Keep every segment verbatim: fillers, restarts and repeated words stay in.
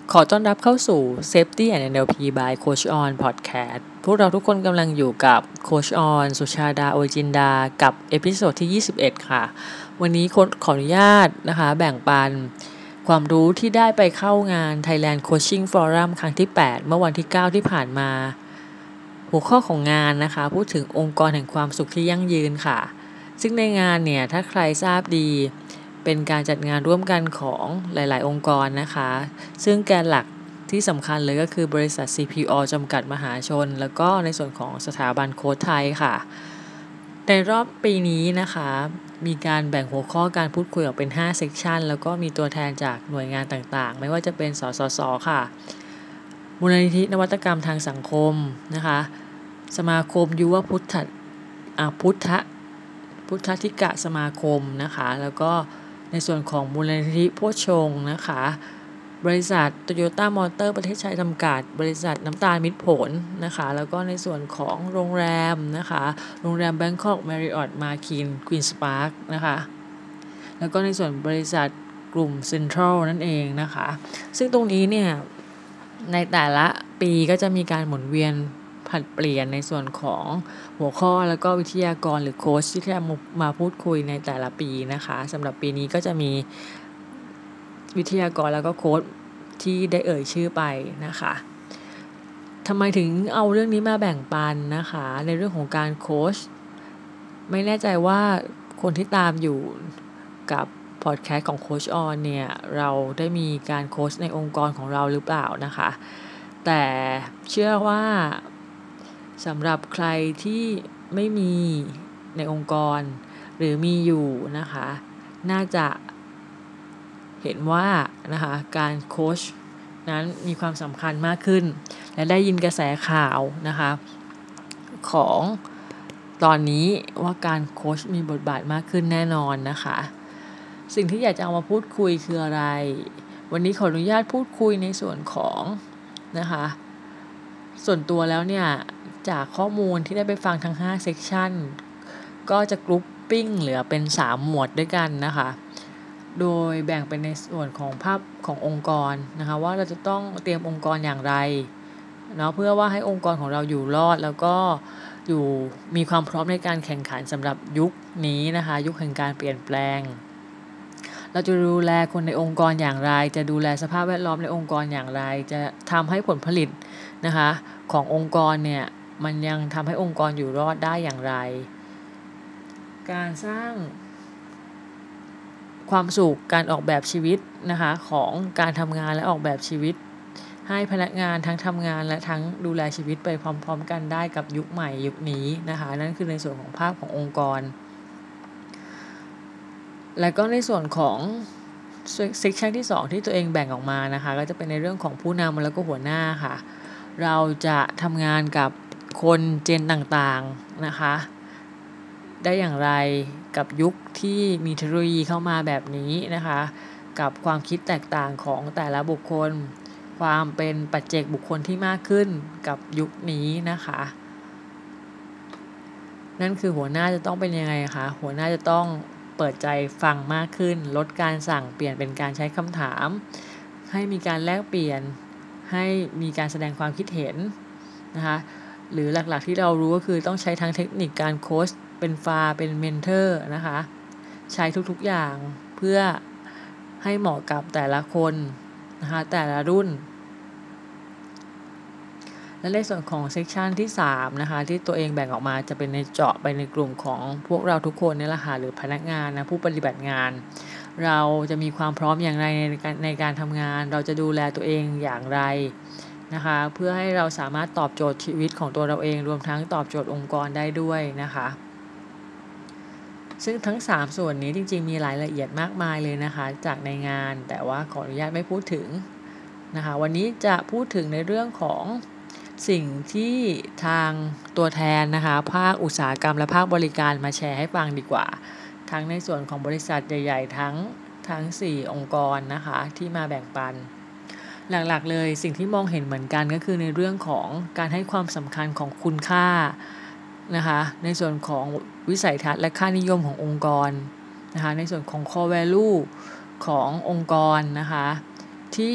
ขอต้อนรับเข้าสู่ Safety แอนด์ เอ็น แอล พี by Coach On Podcast พวกเราทุกคนกำลังอยู่กับ Coach On สุชาดา โอจินดากับเอพิโซดที่ยี่สิบเอ็ดค่ะวันนี้ขออนุญาตนะคะแบ่งปันความรู้ที่ได้ไปเข้างาน Thailand Coaching Forum ครั้งที่แปดเมื่อวันที่เก้าที่ผ่านมาหัวข้อของงานนะคะพูดถึงองค์กรแห่งความสุขที่ยั่งยืนค่ะซึ่งในงานเนี่ยถ้าใครทราบดีเป็นการจัดงานร่วมกันของหลายๆองค์กรนะคะซึ่งแกนหลักที่สำคัญเลยก็คือบริษัท ซี พี โอ จำกัดมหาชนแล้วก็ในส่วนของสถาบันโค้ชไทยค่ะในรอบปีนี้นะคะมีการแบ่งหัวข้อการพูดคุยออกเป็นห้าเซกชันแล้วก็มีตัวแทนจากหน่วยงานต่างๆไม่ว่าจะเป็นสสสค่ะมูลนิธินวัตกรรมทางสังคมนะคะสมาคมยุวพุทธอ่าพุทธพุทธธิกะสมาคมนะคะแล้วก็ในส่วนของมูลนิธิโพชฌงค์นะคะบริษัทโตโยต้ามอเตอร์ประเทศไทยจำกัดบริษัทน้ำตาลมิตรผลนะคะแล้วก็ในส่วนของโรงแรมนะคะโรงแรม Bangkok Marriott Marquis Queen's Park นะคะแล้วก็ในส่วนบริษัทกลุ่ม Central นั่นเองนะคะซึ่งตรงนี้เนี่ยในแต่ละปีก็จะมีการหมุนเวียนผลัดเปลี่ยนในส่วนของหัวข้อแล้วก็วิทยากรหรือโค้ชที่จะมาพูดคุยในแต่ละปีนะคะสำหรับปีนี้ก็จะมีวิทยากรแล้วก็โค้ชที่ได้เอ่ยชื่อไปนะคะทำไมถึงเอาเรื่องนี้มาแบ่งปันนะคะในเรื่องของการโค้ชไม่แน่ใจว่าคนที่ตามอยู่กับพอดแคสต์ของโค้ชออนเนี่ยเราได้มีการโค้ชในองค์กรของเราหรือเปล่านะคะแต่เชื่อว่าสำหรับใครที่ไม่มีในองค์กรหรือมีอยู่นะคะน่าจะเห็นว่านะคะการโค้ชนั้นมีความสำคัญมากขึ้นและได้ยินกระแสข่าวนะคะของตอนนี้ว่าการโค้ชมีบทบาทมากขึ้นแน่นอนนะคะสิ่งที่อยากจะเอามาพูดคุยคืออะไรวันนี้ขออนุญาตพูดคุยในส่วนของนะคะส่วนตัวแล้วเนี่ยจากข้อมูลที่ได้ไปฟังทั้งห้าเซกชันก็จะกรุ๊ปปิ้งเหลือเป็นสามหมวดด้วยกันนะคะโดยแบ่งเป็นในส่วนของภาพขององค์กรนะคะว่าเราจะต้องเตรียมองค์กรอย่างไรเนาะเพื่อว่าให้องค์กรของเราอยู่รอดแล้วก็อยู่มีความพร้อมในการแข่งขันสำหรับยุคนี้นะคะยุคแห่งการเปลี่ยนแปลงเราจะดูแลคนในองค์กรอย่างไรจะดูแลสภาพแวดล้อมในองค์กรอย่างไรจะทำให้ผลผลิตนะคะขององค์กรเนี่ยมันยังทำให้องค์กรอยู่รอดได้อย่างไรการสร้างความสุขการออกแบบชีวิตนะคะของการทำงานและออกแบบชีวิตให้พนักงานทั้งทำงานและทั้งดูแลชีวิตไปพร้อมๆกันได้กับยุคใหม่ยุคนี้นะคะนั่นคือในส่วนของภาพขององค์กรและก็ในส่วนของเซกชันที่สองที่ตัวเองแบ่งออกมานะคะก็จะเป็นในเรื่องของผู้นำแล้วก็หัวหน้าค่ะเราจะทำงานกับคนเจนต่างๆนะคะได้อย่างไรกับยุคที่มีเทคโนโลยีเข้ามาแบบนี้นะคะกับความคิดแตกต่างของแต่ละบุคคลความเป็นปัจเจกบุคคลที่มากขึ้นกับยุคนี้นะคะนั่นคือหัวหน้าจะต้องเป็นยังไงคะหัวหน้าจะต้องเปิดใจฟังมากขึ้นลดการสั่งเปลี่ยนเป็นการใช้คำถามให้มีการแลกเปลี่ยนให้มีการแสดงความคิดเห็นนะคะหรือหลักๆที่เรารู้ก็คือต้องใช้ทั้งเทคนิคการโค้ชเป็นฟาเป็นเมนเทอร์นะคะใช้ทุกๆอย่างเพื่อให้เหมาะกับแต่ละคนนะคะแต่ละรุ่นและในส่วนของเซกชันที่สามนะคะที่ตัวเองแบ่งออกมาจะเป็นในเจาะไปในกลุ่มของพวกเราทุกคนนี่แหละค่ะหรือพนักงานนะผู้ปฏิบัติงานเราจะมีความพร้อมอย่างไรในการในการทำงานเราจะดูแลตัวเองอย่างไรนะคะเพื่อให้เราสามารถตอบโจทย์ชีวิตของตัวเราเองรวมทั้งตอบโจทย์องค์กรได้ด้วยนะคะซึ่งทั้งสามส่วนนี้จริงๆมีรายละเอียดมากมายเลยนะคะจากในงานแต่ว่าขออนุญาตไม่พูดถึงนะคะวันนี้จะพูดถึงในเรื่องของสิ่งที่ทางตัวแทนนะคะภาคอุตสาหกรรมและภาคบริการมาแชร์ให้ฟังดีกว่าทั้งในส่วนของบริษัทใหญ่ๆทั้งทั้งสี่องค์กรนะคะที่มาแบ่งปันหลักๆเลยสิ่งที่มองเห็นเหมือนกันก็คือในเรื่องของการให้ความสำคัญของคุณค่านะคะในส่วนของวิสัยทัศน์และค่านิยมขององค์กรนะคะในส่วนของ core value ขององค์กรนะคะที่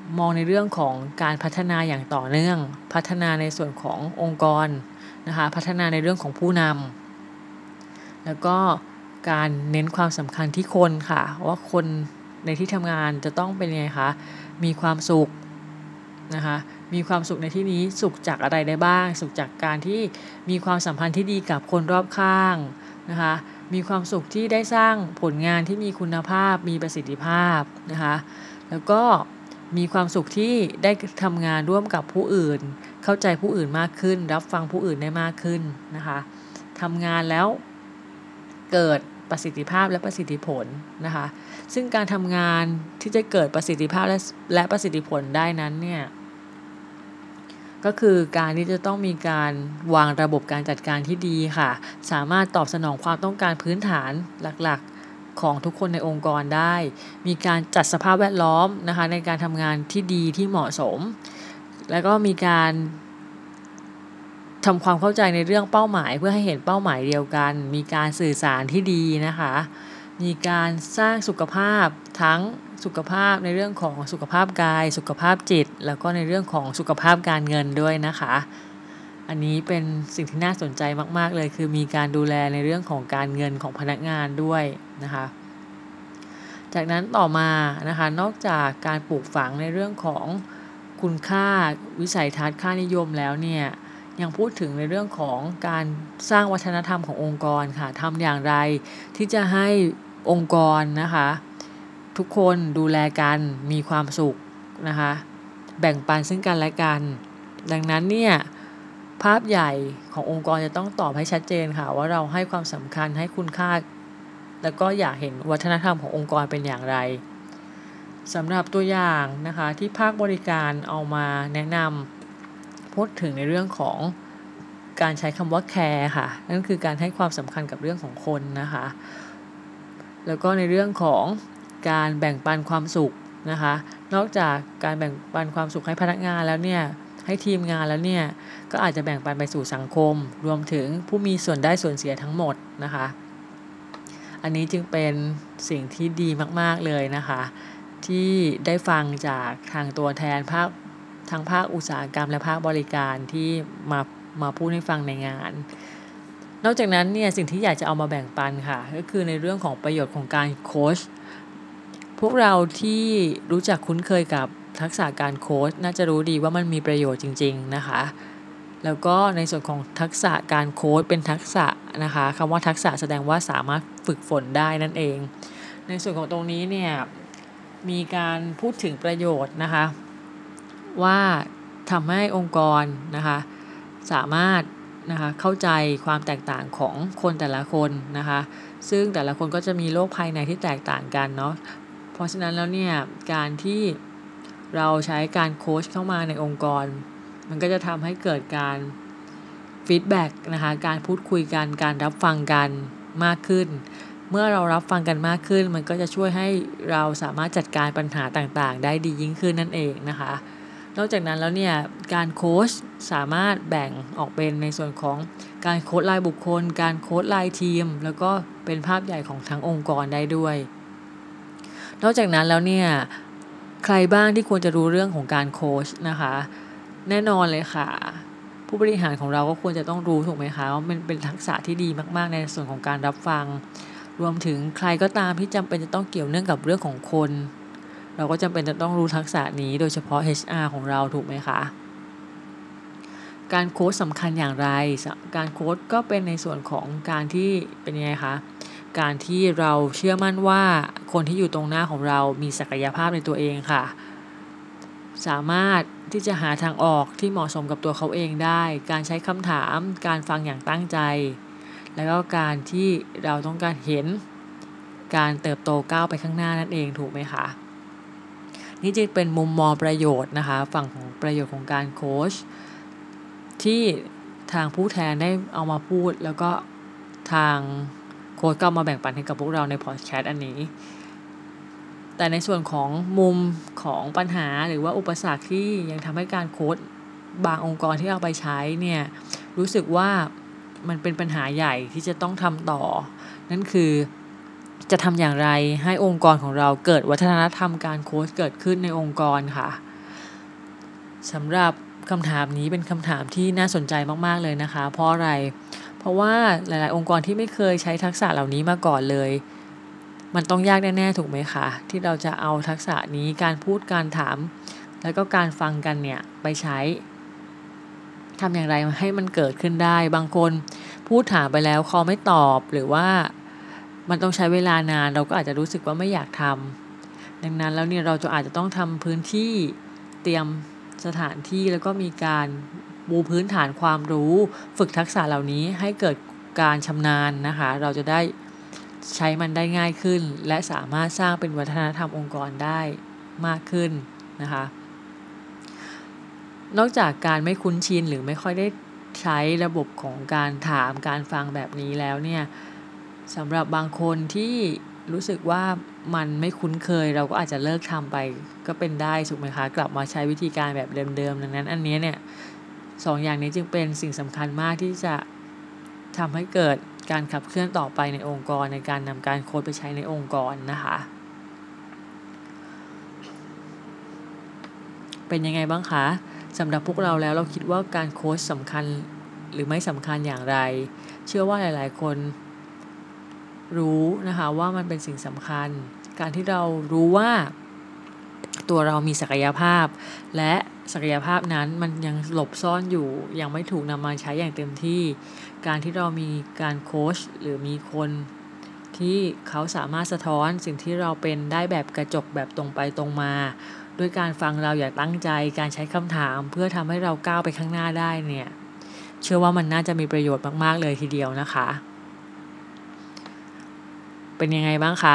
มองในเรื่องของการพัฒนาอย่างต่อเนื่องพัฒนาในส่วนขององค์กรนะคะพัฒนาในเรื่องของผู้นำแล้วก็การเน้นความสำคัญที่คนค่ะว่าคนในที่ทำงานจะต้องเป็นไงคะมีความสุขนะคะมีความสุขในที่นี้สุขจากอะไรได้บ้างสุขจากการที่มีความสัมพันธ์ที่ดีกับคนรอบข้างนะคะมีความสุขที่ได้สร้างผลงานที่มีคุณภาพมีประสิทธิภาพนะคะแล้วก็มีความสุขที่ได้ทำงานร่วมกับผู้อื่นเข้าใจผู้อื่นมากขึ้นรับฟังผู้อื่นได้มากขึ้นนะคะทำงานแล้วเกิดประสิทธิภาพและประสิทธิผลนะคะซึ่งการทำงานที่จะเกิดประสิทธิภาพและและประสิทธิผลได้นั้นเนี่ยก็คือการที่จะต้องมีการวางระบบการจัดการที่ดีค่ะสามารถตอบสนองความต้องการพื้นฐานหลักๆของทุกคนในองค์กรได้มีการจัดสภาพแวดล้อมนะคะในการทำงานที่ดีที่เหมาะสมแล้วก็มีการทำความเข้าใจในเรื่องเป้าหมายเพื่อให้เห็นเป้าหมายเดียวกันมีการสื่อสารที่ดีนะคะมีการสร้างสุขภาพทั้งสุขภาพในเรื่องของสุขภาพกายสุขภาพจิตแล้วก็ในเรื่องของสุขภาพการเงินด้วยนะคะอันนี้เป็นสิ่งที่น่าสนใจมากๆเลยคือมีการดูแลในเรื่องของการเงินของพนักงานด้วยนะคะจากนั้นต่อมานะคะนอกจากการปลูกฝังในเรื่องของคุณค่าวิสัยทัศน์ค่านิยมแล้วเนี่ยยังพูดถึงในเรื่องของการสร้างวัฒนธรรมขององค์กรค่ะทำอย่างไรที่จะให้องค์กรนะคะทุกคนดูแลกันมีความสุขนะคะแบ่งปันซึ่งกันและกันดังนั้นเนี่ยภาพใหญ่ขององค์กรจะต้องตอบให้ชัดเจนค่ะว่าเราให้ความสำคัญให้คุณค่าแล้วก็อยากเห็นวัฒนธรรมขององค์กรเป็นอย่างไรสำหรับตัวอย่างนะคะที่ภาคบริการเอามาแนะนำพูดถึงในเรื่องของการใช้คำว่า care ค่ะนั่นคือการให้ความสำคัญกับเรื่องของคนนะคะแล้วก็ในเรื่องของการแบ่งปันความสุขนะคะนอกจากการแบ่งปันความสุขให้พนักงานแล้วเนี่ยให้ทีมงานแล้วเนี่ยก็อาจจะแบ่งปันไปสู่สังคมรวมถึงผู้มีส่วนได้ส่วนเสียทั้งหมดนะคะอันนี้จึงเป็นสิ่งที่ดีมากๆเลยนะคะที่ได้ฟังจากทางตัวแทนภาคทั้งภาคอุตสาหกรรมและภาคบริการที่มามาพูดให้ฟังในงานนอกจากนั้นเนี่ยสิ่งที่อยากจะเอามาแบ่งปันค่ะก็คือในเรื่องของประโยชน์ของการโค้ชพวกเราที่รู้จักคุ้นเคยกับทักษะการโค้ชน่าจะรู้ดีว่ามันมีประโยชน์จริงๆนะคะแล้วก็ในส่วนของทักษะการโค้ชเป็นทักษะนะคะคำว่าทักษะแสดงว่าสามารถฝึกฝนได้นั่นเองในส่วนของตรงนี้เนี่ยมีการพูดถึงประโยชน์นะคะว่าทำให้องค์กรนะคะสามารถนะคะเข้าใจความแตกต่างของคนแต่ละคนนะคะซึ่งแต่ละคนก็จะมีโลกภายในที่แตกต่างกันเนาะเพราะฉะนั้นแล้วเนี่ยการที่เราใช้การโค้ชเข้ามาในองค์กรมันก็จะทำให้เกิดการฟีดแบ็กนะคะการพูดคุยกันการรับฟังกันมากขึ้นเมื่อเรารับฟังกันมากขึ้นมันก็จะช่วยให้เราสามารถจัดการปัญหาต่างๆได้ดียิ่งขึ้นนั่นเองนะคะนอกจากนั้นแล้วเนี่ยการโค้ชสามารถแบ่งออกเป็นในส่วนของการโค้ชรายบุคคลการโค้ชรายทีมแล้วก็เป็นภาพใหญ่ของทั้งองค์กรได้ด้วยนอกจากนั้นแล้วเนี่ยใครบ้างที่ควรจะรู้เรื่องของการโค้ชนะคะแน่นอนเลยค่ะผู้บริหารของเราก็ควรจะต้องรู้ถูกไหมคะว่ามันเป็นทักษะที่ดีมากๆในส่วนของการรับฟังรวมถึงใครก็ตามที่จำเป็นจะต้องเกี่ยวเนื่องกับเรื่องของคนเราก็จำเป็นจะต้องรู้ทักษะนี้โดยเฉพาะ เอช อาร์ ของเราถูกไหมคะการโค้ชสำคัญอย่างไรการโค้ชก็เป็นในส่วนของการที่เป็นยังไงคะการที่เราเชื่อมั่นว่าคนที่อยู่ตรงหน้าของเรามีศักยภาพในตัวเองค่ะสามารถที่จะหาทางออกที่เหมาะสมกับตัวเขาเองได้การใช้คำถามการฟังอย่างตั้งใจแล้วก็การที่เราต้องการเห็นการเติบโตก้าวไปข้างหน้านั่นเองถูกไหมคะนี่จึงเป็นมุมมองประโยชน์นะคะฝั่งของประโยชน์ของการโค้ชที่ทางผู้แทนได้เอามาพูดแล้วก็ทางโค้ชก็มาแบ่งปันให้กับพวกเราในพอดแคสต์อันนี้แต่ในส่วนของมุมของปัญหาหรือว่าอุปสรรคที่ยังทำให้การโค้ชบางองค์กรที่เอาไปใช้เนี่ยรู้สึกว่ามันเป็นปัญหาใหญ่ที่จะต้องทำต่อนั่นคือจะทำอย่างไรให้องค์กรของเราเกิดวัฒนธรรมการโค้ชเกิดขึ้นในองค์กรค่ะสำหรับคำถามนี้เป็นคำถามที่น่าสนใจมากๆเลยนะคะเพราะอะไรเพราะว่าหลายๆองค์กรที่ไม่เคยใช้ทักษะเหล่านี้มาก่อนเลยมันต้องยากแน่ๆถูกไหมคะที่เราจะเอาทักษะนี้การพูดการถามแล้วก็การฟังกันเนี่ยไปใช้ทำอย่างไรให้มันเกิดขึ้นได้บางคนพูดถามไปแล้วเขาไม่ตอบหรือว่ามันต้องใช้เวลานานเราก็อาจจะรู้สึกว่าไม่อยากทำดังนั้นแล้วเนี่ยเราจะอาจจะต้องทำพื้นที่เตรียมสถานที่แล้วก็มีการปูพื้นฐานความรู้ฝึกทักษะเหล่านี้ให้เกิดการชำนาญนะคะเราจะได้ใช้มันได้ง่ายขึ้นและสามารถสร้างเป็นวัฒนธรรมองค์กรได้มากขึ้นนะคะนอกจากการไม่คุ้นชินหรือไม่ค่อยได้ใช้ระบบของการถามการฟังแบบนี้แล้วเนี่ยสำหรับบางคนที่รู้สึกว่ามันไม่คุ้นเคยเราก็อาจจะเลิกทำไปก็เป็นได้ถูกไหมคะกลับมาใช้วิธีการแบบเดิมๆดังนั้นอันนี้เนี่ยสองอย่างนี้จึงเป็นสิ่งสำคัญมากที่จะทำให้เกิดการขับเคลื่อนต่อไปในองค์กรในการนำการโค้ชไปใช้ในองค์กรนะคะเป็นยังไงบ้างคะสำหรับพวกเราแล้วเราคิดว่าการโค้ชสำคัญหรือไม่สำคัญอย่างไรเชื่อว่าหลายๆคนรู้นะคะว่ามันเป็นสิ่งสำคัญการที่เรารู้ว่าตัวเรามีศักยภาพและศักยภาพนั้นมันยังหลบซ่อนอยู่ยังไม่ถูกนำมาใช้อย่างเต็มที่การที่เรามีการโค้ชหรือมีคนที่เขาสามารถสะท้อนสิ่งที่เราเป็นได้แบบกระจกแบบตรงไปตรงมาด้วยการฟังเราอย่างตั้งใจการใช้คำถามเพื่อทำให้เราก้าวไปข้างหน้าได้เนี่ยเชื่อว่ามันน่าจะมีประโยชน์มากๆเลยทีเดียวนะคะเป็นยังไงบ้างคะ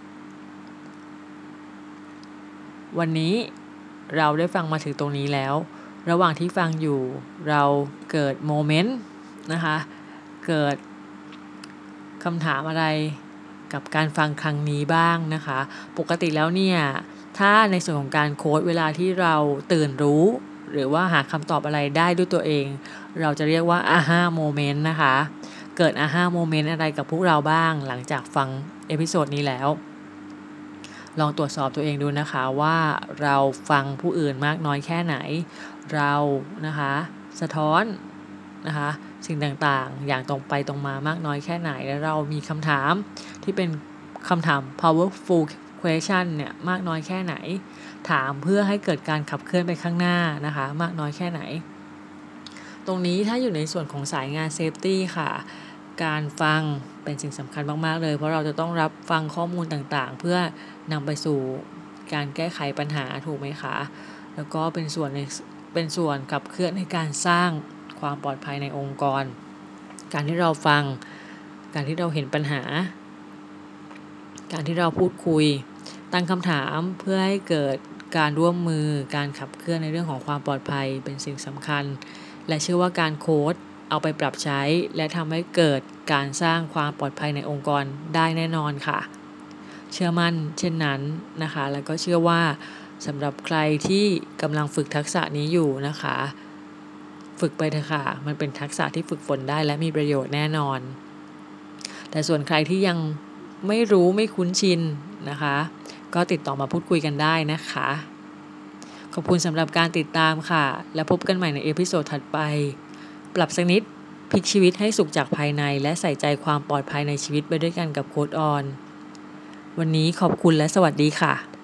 วันนี้เราได้ฟังมาถึงตรงนี้แล้วระหว่างที่ฟังอยู่เราเกิดโมเมนต์นะคะเกิดคำถามอะไรกับการฟังครั้งนี้บ้างนะคะปกติแล้วเนี่ยถ้าในส่วนของการโค้ชเวลาที่เราตื่นรู้หรือว่าหาคำตอบอะไรได้ด้วยตัวเองเราจะเรียกว่าอาฮ่าโมเมนต์นะคะเกิดอาฮ่าโมเมนต์อะไรกับพวกเราบ้างหลังจากฟังเอพิโซดนี้แล้วลองตรวจสอบตัวเองดูนะคะว่าเราฟังผู้อื่นมากน้อยแค่ไหนเรานะคะสะท้อนนะคะสิ่งต่างๆอย่างตรงไปตรงมามากน้อยแค่ไหนแล้วเรามีคำถามที่เป็นคำถาม powerful question เนี่ยมากน้อยแค่ไหนถามเพื่อให้เกิดการขับเคลื่อนไปข้างหน้านะคะมากน้อยแค่ไหนตรงนี้ถ้าอยู่ในส่วนของสายงาน safety ค่ะการฟังเป็นสิ่งสำคัญมากๆเลยเพราะเราจะต้องรับฟังข้อมูลต่างๆเพื่อนำไปสู่การแก้ไขปัญหาถูกไหมคะแล้วก็เป็นส่วนในเป็นส่วนขับเคลื่อนในการสร้างความปลอดภัยในองค์กรการที่เราฟังการที่เราเห็นปัญหาการที่เราพูดคุยตั้งคำถามเพื่อให้เกิดการร่วมมือการขับเคลื่อนในเรื่องของความปลอดภัยเป็นสิ่งสำคัญและเชื่อว่าการโค้ชเอาไปปรับใช้และทำให้เกิดการสร้างความปลอดภัยในองค์กรได้แน่นอนค่ะเชื่อมั่นเช่นนั้นนะคะแล้วก็เชื่อว่าสำหรับใครที่กำลังฝึกทักษะนี้อยู่นะคะฝึกไปเถอะค่ะมันเป็นทักษะที่ฝึกฝนได้และมีประโยชน์แน่นอนแต่ส่วนใครที่ยังไม่รู้ไม่คุ้นชินนะคะก็ติดต่อมาพูดคุยกันได้นะคะขอบคุณสำหรับการติดตามค่ะแล้วพบกันใหม่ในเอพิโซดถัดไปปรับสักนิดพลิกชีวิตให้สุขจากภายในและใส่ใจความปลอดภัยในชีวิตไปด้วยกันกับโค้ชออนวันนี้ขอบคุณและสวัสดีค่ะ